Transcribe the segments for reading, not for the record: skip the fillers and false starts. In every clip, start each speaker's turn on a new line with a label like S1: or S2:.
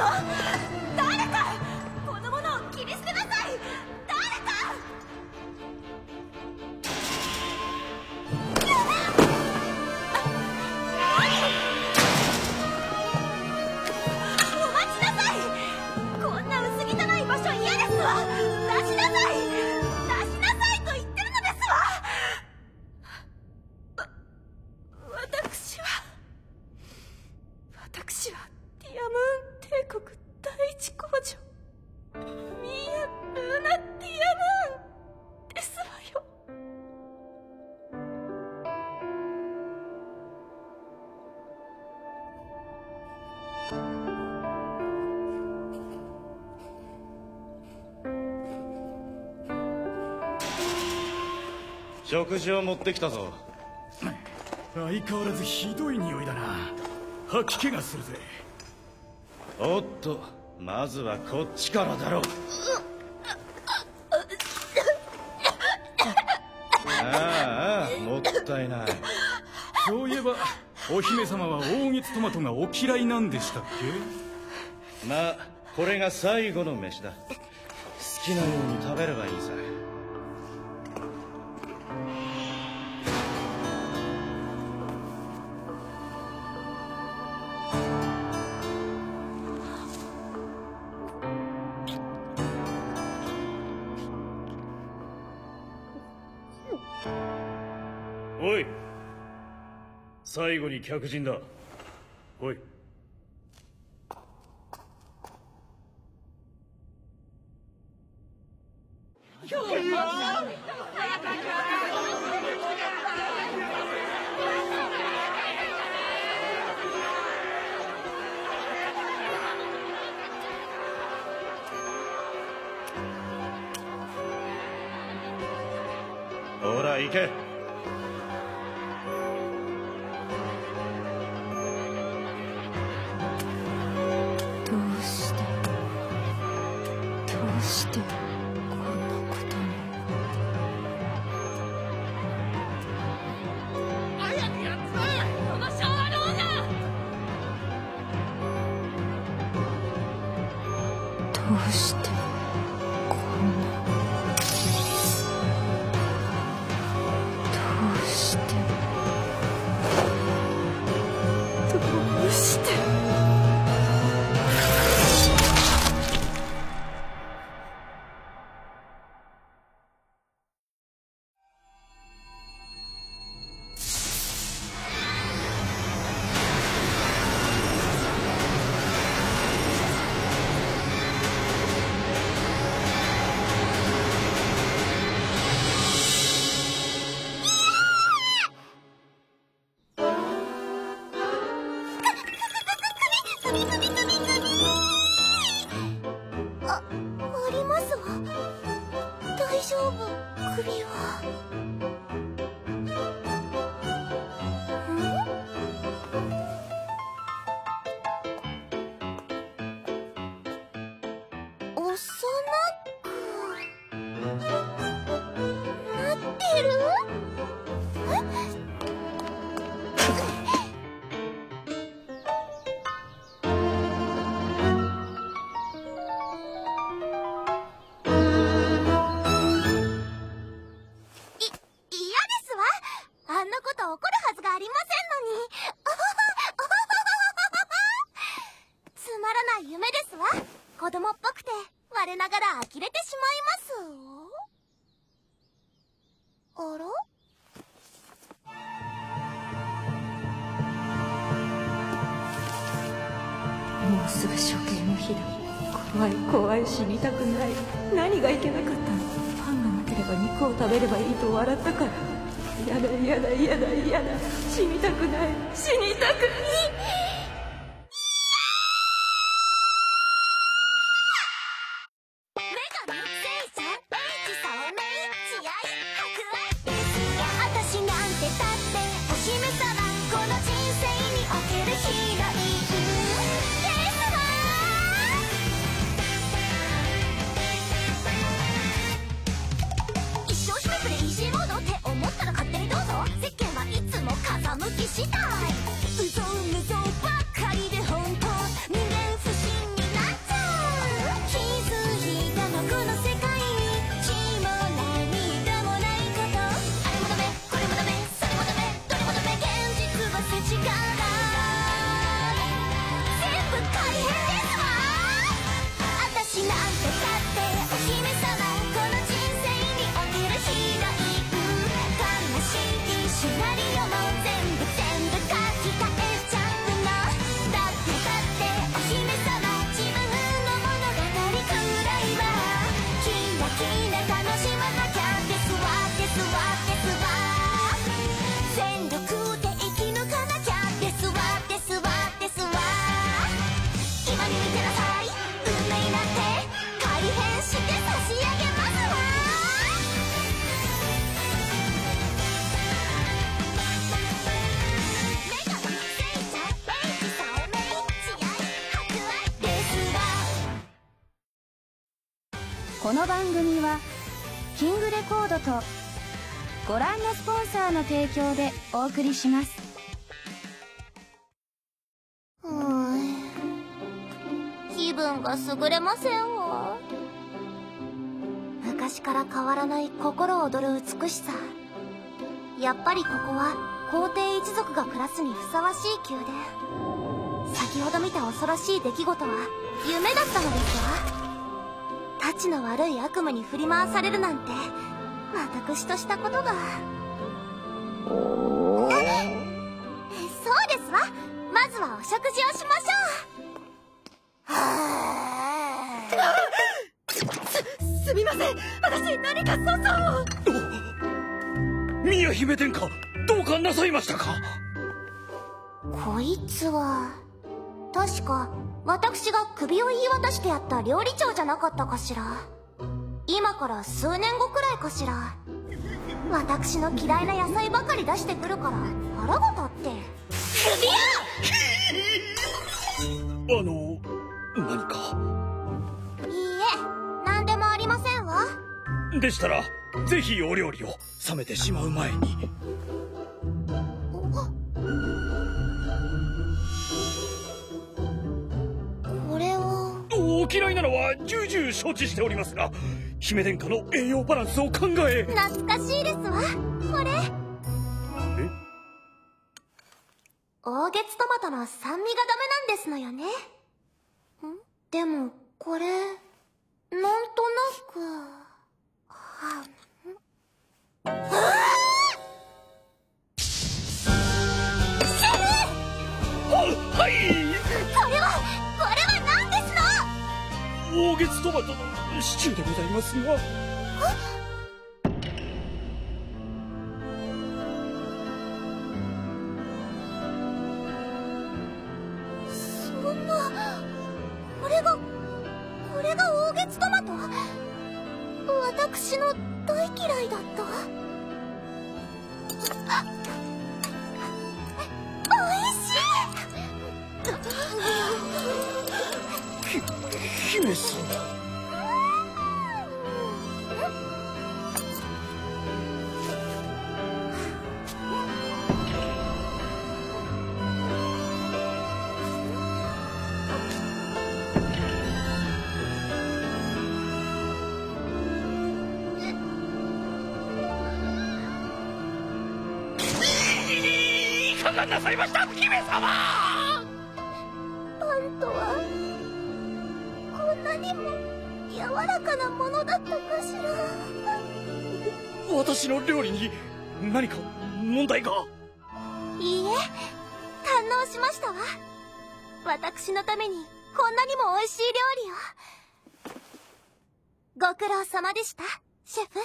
S1: よ。誰かこの者を切り捨てなさい。誰か。お待ちなさい。こんな薄汚い場所嫌ですわ。出しなさい。出しなさいと言ってるのですわ。私はディアムーン帝国第一皇女ミーア・ルーナ・ディアムーンですわよ。
S2: 食事を持ってきたぞ。
S3: 相変わらずひどい匂いだな。吐き気がするぜ。
S2: おっと、まずはこっちからだろう。ああ、もったいない。
S3: そういえばお姫様は黄月トマトがお嫌いなんでしたっけ？
S2: まあこれが最後の飯だ。好きなように食べればいいさ。
S3: おい、最後に客人だ。おい。
S2: ほら行け。
S1: どうしてこんなことに。早くやっつめこの昭和の女。どうしてこんな。どうしてありますわ。大丈夫、首は。幼くなってる？あんなこと起こるはずがありませんのに。つまらない夢ですわ。子供っぽくて我ながら呆れてしまいます。あら？
S4: もうすぐ処刑の日だ。怖い怖い、死にたくない。何がいけなかったの？パンがなければ肉を食べればいいと笑ったから。やだやだやだやだ、死にたくない、死にたくない。
S1: 私なんてだってお姫様、この人生におけるヒロインですわ。一生姫プレイジーモードって思ったら勝手にどうぞ。世間はいつも風向き次第。うぞうむぞうばっかりで本当人間不信にな
S5: この番組はキングレコードとご覧のスポンサーの提供でお送りします。
S1: 気分が優れませんわ。昔から変わらない心躍る美しさ。やっぱりここは皇帝一族が暮らすにふさわしい宮殿。先ほど見た恐ろしい出来事は夢だったのですわ。たちの悪い悪夢に振り回されるなんて私としたことが。そうですわ。まずはお食事をしましょう。すみません、私何か粗相を。
S2: 宮姫殿下、どうかなさいましたか？
S1: こいつは確か私が首を言い渡してやった料理長じゃなかったかしら。今から数年後くらいかしら。私の嫌いな野菜ばかり出してくるから腹が立って。首や！
S2: 何か？
S1: いいえ、何でもありませんわ。
S2: でしたらぜひお料理を冷めてしまう前に。
S1: これは
S2: お嫌いなのは重々承知しておりますが、姫殿下の栄養バランスを考え。
S1: 懐かしいですわ。これ黄月トマトの酸味がダメなんですのよね。でもこれなんとなく
S2: はい。
S1: これは何ですの？
S2: 黄月トマトのシチューでございますが。
S1: そんな、これが黄月トマト？私の大嫌いだった？おいしい！
S2: 姫様。いかがなさいました姫様？
S1: パンとはこんなにも柔らかなものだったかしら。
S2: 私の料理に何か問題が？
S1: いいえ、堪能しましたわ。私のためにこんなにも美味しい料理を。ご苦労様でした、シェフ。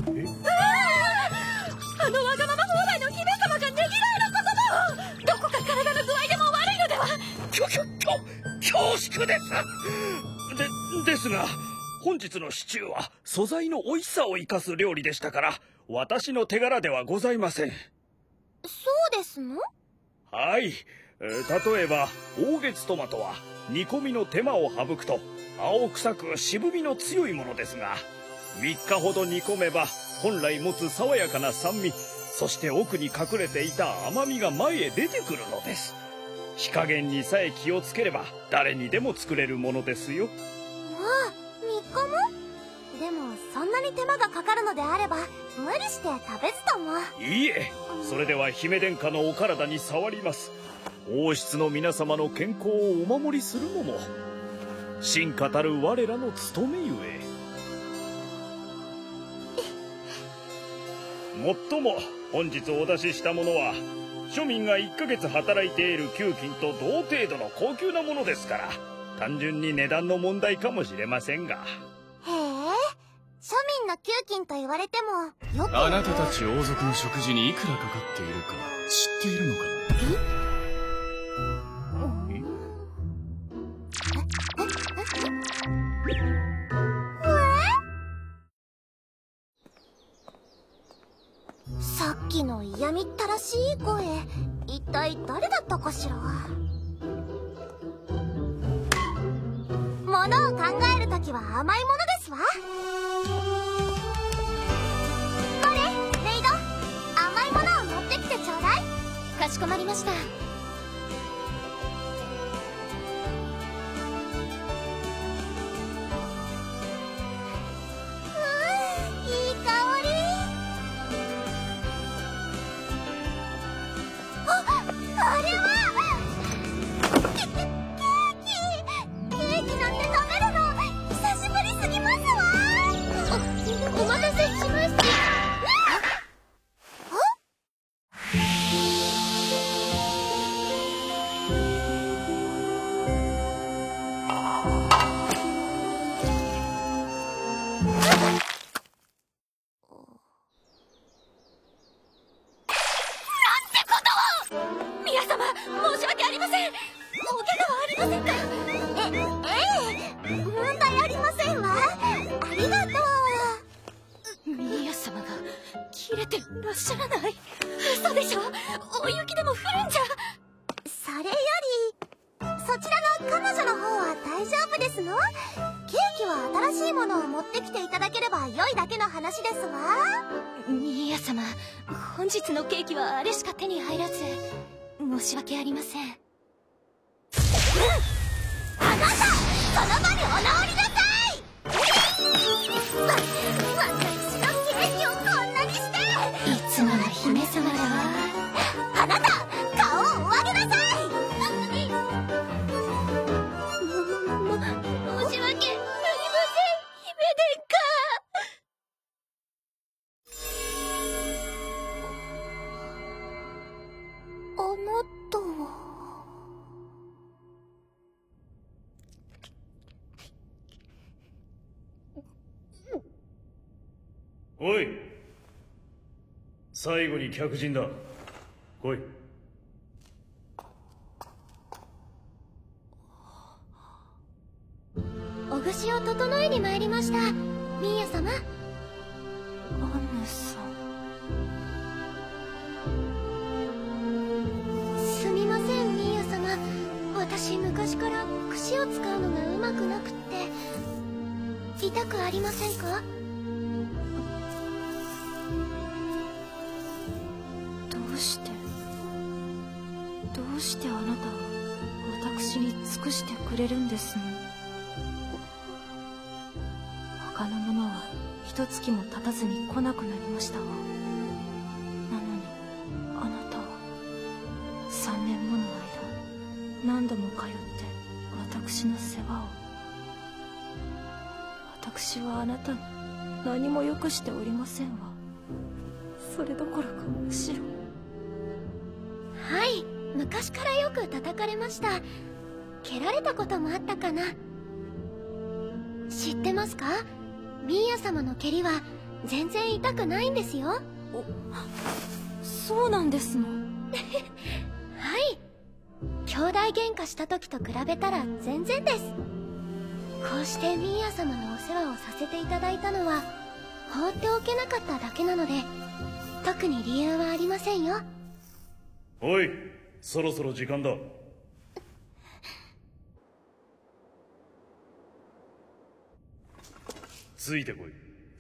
S1: あのわがまま放題の姫様がねぎらいのことも。どこか体の具合でも悪いのでは？
S2: 恐縮です。ですが本日のシチューは素材の美味しさを生かす料理でしたから私の手柄ではございません。
S1: そうですの？
S2: はい、例えば黄月トマトは煮込みの手間を省くと青臭く渋みの強いものですが、3日ほど煮込めば本来持つ爽やかな酸味、そして奥に隠れていた甘みが前へ出てくるのです。火加減にさえ気をつければ誰にでも作れるものですよ。
S1: ああ、3日も？でもそんなに手間がかかるのであれば無理して食べずとも。
S2: いいえ、それでは姫殿下のお体に障ります。王室の皆様の健康をお守りするのも臣下たる我らの務めゆえ。もっとも本日お出ししたものは庶民が1ヶ月働いている給金と同程度の高級なものですから、単純に値段の問題かもしれませんが。
S1: へえ、庶民の給金と言われてもよく。
S3: あなたたち王族の食事にいくらかかっているか知っているのか？
S1: さっきの嫌みったらしい声、一体誰だったかしら。ものを考えるときは甘いものですわ。 しこまりました。いい香り。あれはケーキなんて食べるの久しぶりすぎますわ。お待たせしました。本日のケーキはあれしか手に入らず申し訳ありません。あなた、その場にお直りなさい。私のケーキをこんなにして。いつもの姫様だわ。あなた、顔をお上げなさい。申し訳ありません、姫殿下。
S2: おい、最後に客人だ。来い。
S1: お串を整えに参りました、ミーヤ様。
S4: アンヌさん。
S1: すみません、ミーヤ様。私昔から串を使うのがうまくなくって。痛くありませんか？
S4: どうしてあなたは私に尽くしてくれるんですの？他の者は一月も経たずに来なくなりましたわ。なのにあなたは3年もの間何度も通って私の世話を。私はあなたに何も良くしておりませんわ。それどころかむしろ。
S1: はい、昔からよく叩かれました。蹴られたこともあったかな。知ってますか？ミーヤ様の蹴りは全然痛くないんですよ。
S4: そうなんですの？
S1: はい、兄弟喧嘩した時と比べたら全然です。こうしてミーヤ様のお世話をさせていただいたのは放っておけなかっただけなので、特に理由はありませんよ。
S2: おい、そろそろ時間だ。ついてこい。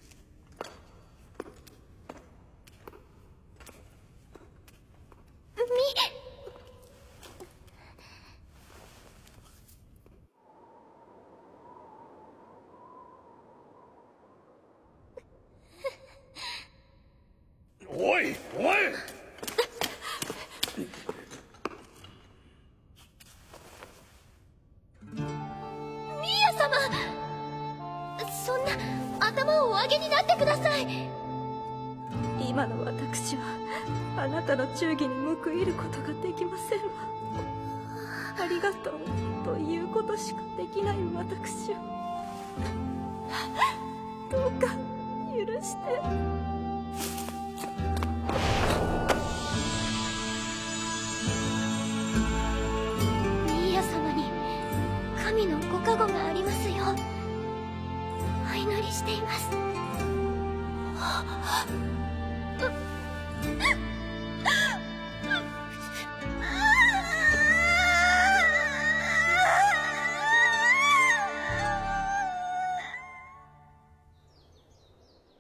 S2: おい、お前！
S1: そんな、頭をお上げになってください。
S4: 今の私はあなたの忠義に報いることができませんわ。ありがとうということしかできない私をどうか許して。
S1: ミーヤ様に神のご加護がありますようお祈りしています。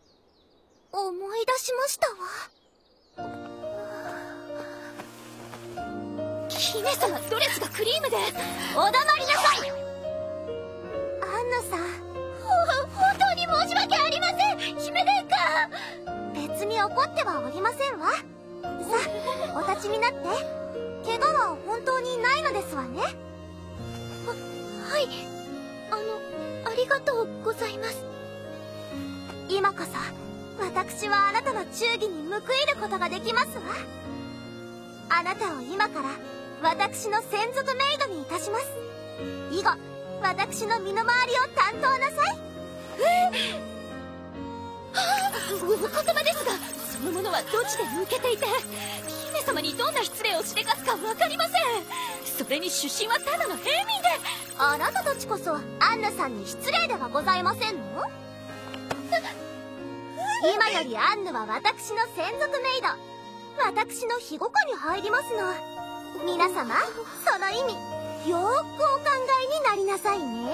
S1: 思い出しましたわ。
S6: 姫様、ドレスがクリームで。
S1: お黙りなさい。アンナさん、
S6: 本当に申し訳ありません、姫殿下。
S1: 別に怒ってはおりませんわ。さあ、お立ちになって。怪我は本当にないのですわね。
S6: はい、ありがとうございます。
S1: 今こそ私はあなたの忠義に報いることができますわ。あなたを今から私の専属メイドにいたします。以後私の身の回りを担当なさい。
S6: お言葉ですが、そのものはどちで抜けていて、姫様にどんな失礼をしでかすか分かりません。それに出身はただの平民で。
S1: あなたたちこそアンナさんに失礼ではございませんの？今よりアンヌは私の専属メイド、私の庇護下に入りますの。皆様、その意味よーくお考えになりなさいね。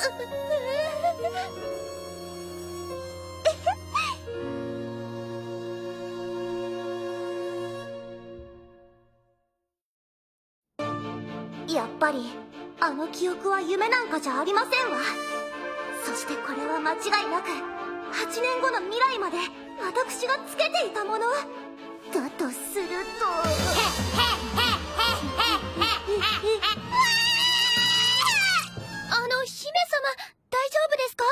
S1: やっぱりあの記憶は夢なんかじゃありませんわ。そしてこれは間違いなく8年後の未来まで私がつけていたものだとすると、
S6: 姫様、大丈夫ですか？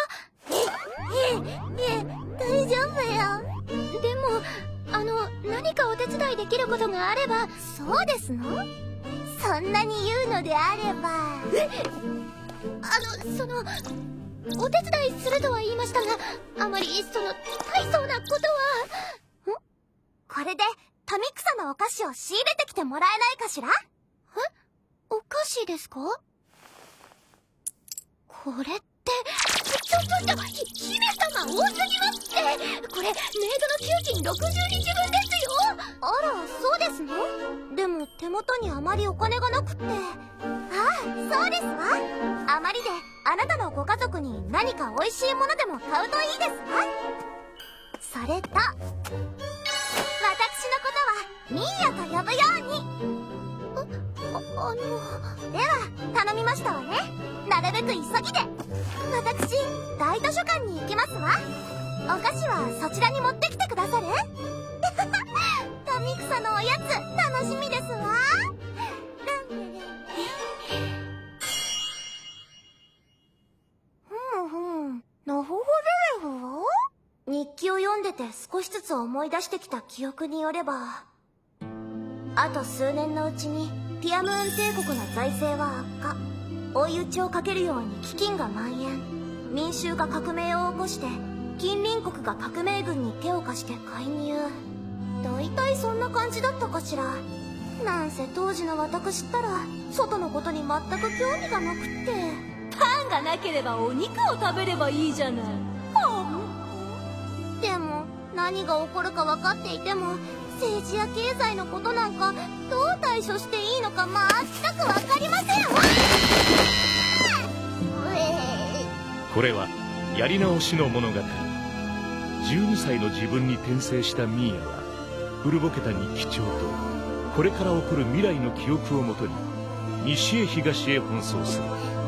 S1: 大丈夫よ。
S6: でも、何かお手伝いできることがあれば。
S1: そうですの？そんなに言うのであれば。
S6: お手伝いするとは言いましたが、あまり大層なことは。
S1: これで富草のお菓子を仕入れてきてもらえないかしら？
S6: お菓子ですか？これって、ちょ、姫様多すぎますって。これ、メイドの給金60日分ですよ。
S1: あら、そうですの？でも手元にあまりお金がなくって。そうですわ。あまりであなたのご家族に何か美味しいものでも買うといいですわ。それと、私のことはミーヤと呼ぶように。では頼みましたわね。なるべく急ぎで。私大図書館に行きますわ。お菓子はそちらに持ってきてくださる？富草のおやつ楽しみですわ。なるほどですわ。日記を読んでて少しずつ思い出してきた記憶によれば、あと数年のうちにティアムーン帝国の財政は悪化、追い打ちをかけるように飢饉が蔓延、民衆が革命を起こして近隣国が革命軍に手を貸して介入。だいたいそんな感じだったかしら。なんせ当時の私ったら外のことに全く興味がなくって。
S4: パンがなければお肉を食べればいいじゃない。
S1: でも何が起こるか分かっていても、政治や経済のことなんかどう対処していいのか全く分かりませんわ。
S7: これはやり直しの物語。12歳の自分に転生したミーヤは古ぼけた日記帳とこれから起こる未来の記憶をもとに西へ東へ奔走する。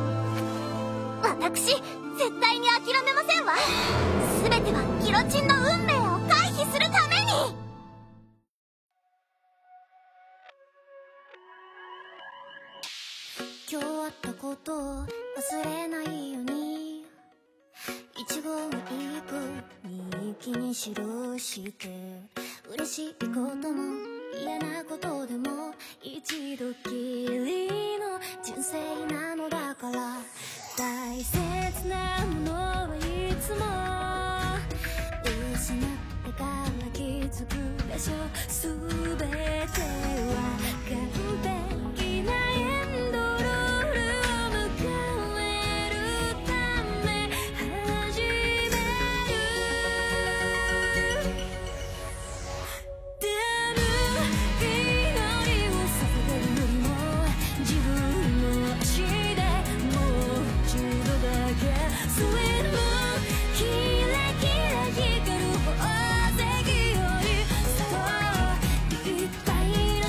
S1: 私絶対に諦めませんわ。全てはギロチンの運命を回避するために。
S8: 今日あったことを忘れないように、一言一句日記に記して嬉しいことも嫌なことでも一度きりの人生なのだから、大切なものはいつも失ってから気づくでしょ。全ては完璧なエンドロールを迎えるため始める。でも祈りを捧げるよりも自分の足でもう一度だけスウィートキラキラ光る宝石よりそういっぱい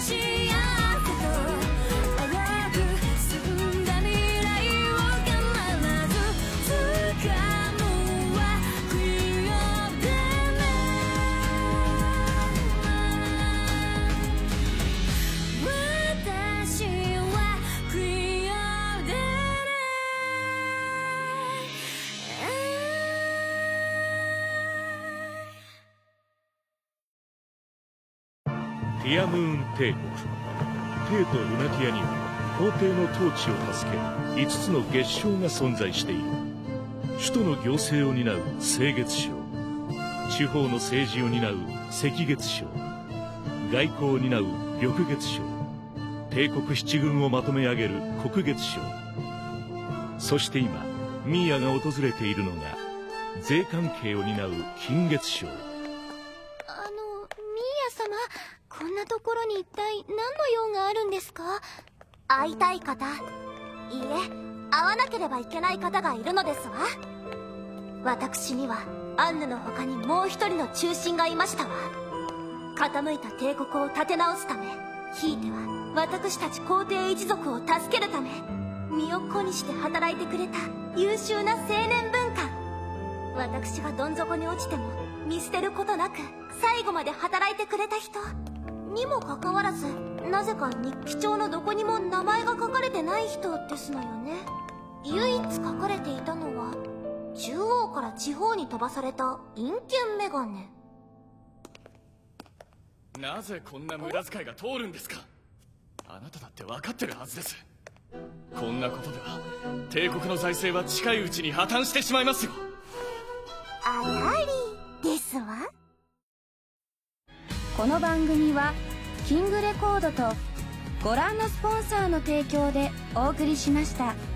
S7: ティアムーン帝国。帝都ルナティアには皇帝の統治を助ける5つの月賞が存在している。首都の行政を担う星月賞、地方の政治を担う赤月賞、外交を担う緑月賞、帝国七軍をまとめ上げる黒月賞、そして今ミーアが訪れているのが税関係を担う金月賞。
S6: ミーア様、こんなところに一体何の用があるんですか？
S1: 会いたい方、いいえ、会わなければいけない方がいるのですわ。私にはアンヌの他にもう一人の忠臣がいましたわ。傾いた帝国を立て直すため、ひいては私たち皇帝一族を助けるため、身を粉にして働いてくれた優秀な青年文官。私がどん底に落ちても見捨てることなく最後まで働いてくれた人にもかかわらず、なぜか日記帳のどこにも名前が書かれてない人ですのよね。唯一書かれていたのは中央から地方に飛ばされた陰険メガネ。
S9: なぜこんな無駄遣いが通るんですか？あなただって分かってるはずです。こんなことでは帝国の財政は近いうちに破綻してしまいますよ。
S1: あらりですわ。
S5: この番組はキングレコードとご覧のスポンサーの提供でお送りしました。